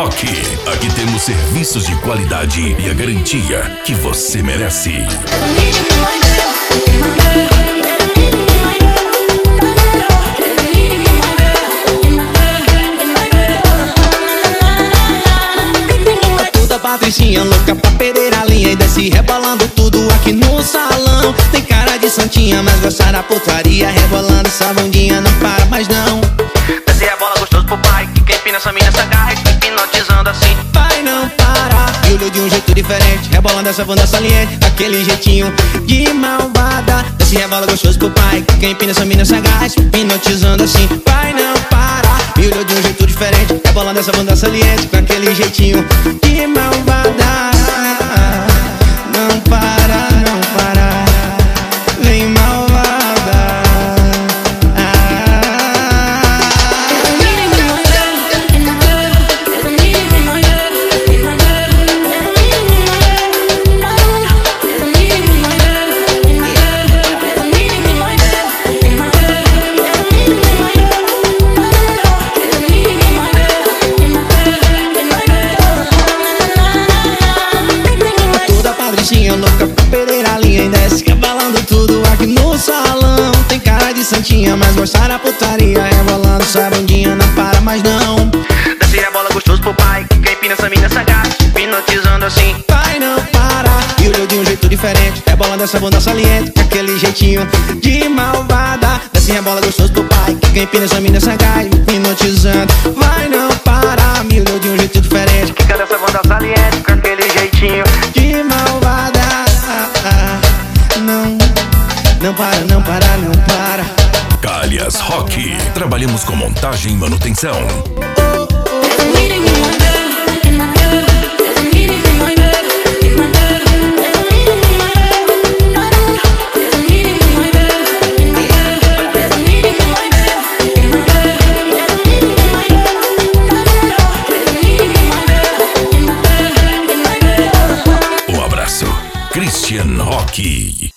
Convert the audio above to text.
Rock. Aqui temos serviços de qualidade e a garantia que você merece. Toda patricinha louca pra perder a linha e desce rebolando tudo aqui no salão. Tem cara de santinha, mas gosta da putaria. Rebolando essa bundinha, não para mais não. Desce rebola gostoso pro pai, que empina essa mina, essa garra, hipnotizando assim. Vai não parar, e olhou de um jeito diferente, rebolando essa bunda saliente, aquele jeitinho de malvada. Desce rebola gostoso pro pai, que empina essa mina, essa garra, hipnotizando assim. Vai não parar, e olhou de um jeito diferente, rebolando essa bunda saliente, com aquele jeitinho de malvada. Não para, não para, vem malvada. Louca pra perder a linha e desce rebolando tudo aqui no salão. Tem cara de santinha, mas gosta da putaria. Rebolando essa bundinha, não para mais não. Desce rebola gostoso pro pai, que empina essa mina, essa garra, hipnotizando assim. Vai não parar, e olhou de um jeito diferente, rebolando essa bunda saliente, com aquele jeitinho de malvada. Desce rebola gostoso pro pai, que empina essa mina, essa garra, hipnotizando. Vai não parar, me olhou de um jeito diferente, Que canta essa bunda saliente, com aquele jeitinho de malvada. Não para, não para, não para. Calhas Rock. Trabalhamos com montagem e manutenção. Um abraço. Christian Rock.